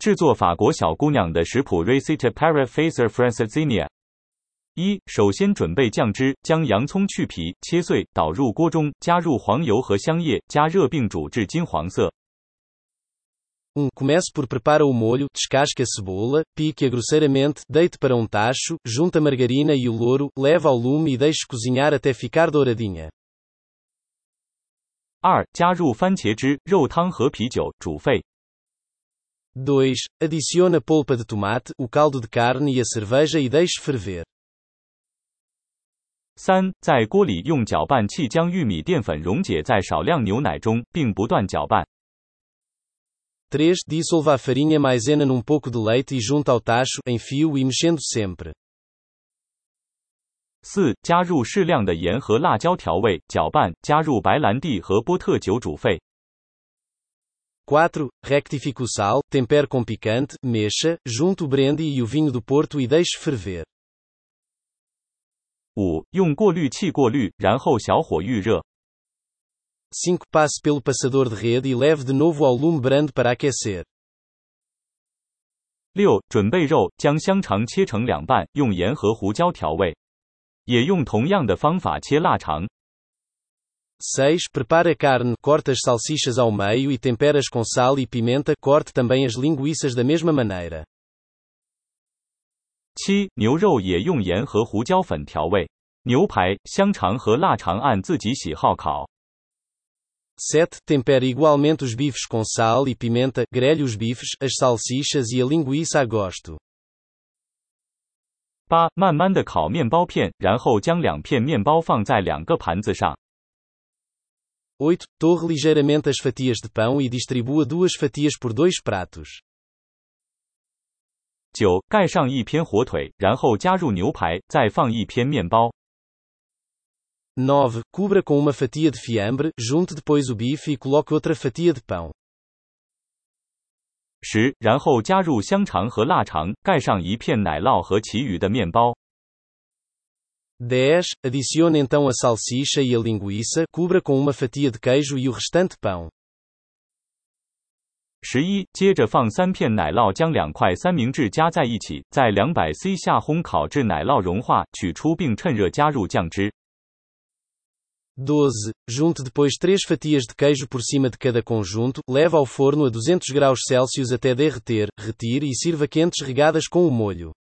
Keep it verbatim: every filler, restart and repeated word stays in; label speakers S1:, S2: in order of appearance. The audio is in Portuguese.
S1: 制作法国小姑娘的食谱 Recette para faire francesina。一、首先准备酱汁，将洋葱去皮，切碎，倒入锅中，加入黄油和香叶，加热并煮至金黄色。
S2: um. Comece por preparar o molho, descasque a cebola, pique-a grosseiramente, deite para um tacho, junte a margarina e o louro, leve ao lume e deixe cozinhar até ficar douradinha.
S1: 二、加入番茄汁、肉汤和啤酒，煮沸。
S2: dois. Adicione a polpa de tomate, o caldo de carne e a cerveja e deixe ferver.
S1: 三、在锅里用搅拌器将玉米淀粉溶解在少量牛奶中，并不断搅拌。
S2: três. Dissolva a farinha maisena num pouco de leite e junte ao tacho, em fio e mexendo sempre.
S1: 四、加入适量的盐和辣椒调味，搅拌，加入白兰地和波特酒煮沸。
S2: quatro. Rectifique o sal, tempere com picante, mexa, junte o brandy e o vinho do Porto e deixe ferver.
S1: 五、用过滤器过滤，然后小火预热。
S2: cinco. Passe pelo passador de rede e leve de novo ao lume brando para aquecer.
S1: 六、准备肉，将香肠切成两半，用盐和胡椒调味。也用同样的方法切腊肠。
S2: seis. Prepare a carne, corte as salsichas ao meio e tempere-as com sal e pimenta, corte também as linguiças da mesma maneira.
S1: 七、牛肉也用盐和胡椒粉调味。牛排、香肠和腊肠按自己喜好烤。
S2: sete. Tempere igualmente os bifes com sal e pimenta, grelhe os bifes, as salsichas e a linguiça a gosto.
S1: 八、慢慢的烤面包片，然后将两片面包放在两个盘子上。
S2: oito. Torre ligeiramente as fatias de pão e distribua duas fatias por dois pratos.
S1: 九、盖上一片火腿，然后加入牛排，再放一片面包。
S2: nove. Cubra com uma fatia de fiambre, junte depois o bife e coloque outra fatia de pão.
S1: 十、然后加入香肠和腊肠，盖上一片奶酪和其余的面包。
S2: dez. Adicione então a salsicha e a linguiça, cubra com uma fatia de queijo e o restante pão.
S1: 十一、接着放三片奶酪，将两块三明治加在一起，在 两百C 下烘烤至奶酪融化，取出并趁热加入酱汁。
S2: doze. Junte depois três fatias de queijo por cima de cada conjunto, leve ao forno a duzentos graus Celsius até derreter, retire e sirva quentes regadas com o molho.